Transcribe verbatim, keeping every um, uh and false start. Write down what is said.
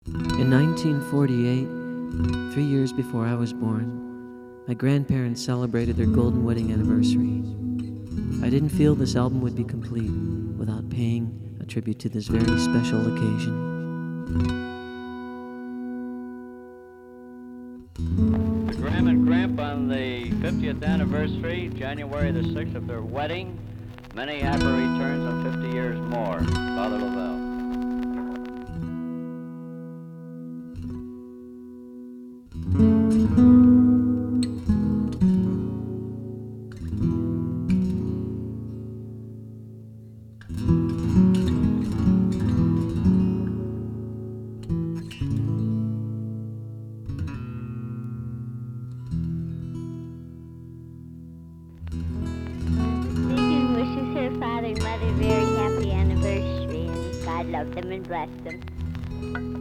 In nineteen forty-eight, three years before I was born, my grandparents celebrated their golden wedding anniversary. I didn't feel this album would be complete without paying a tribute to this very special occasion. To Graham and Gramp on the fiftieth anniversary, January the sixth of their wedding. Many happy returns on fifty years more. Father Lavelle. Father and Mother, very happy anniversary, and God love them and bless them.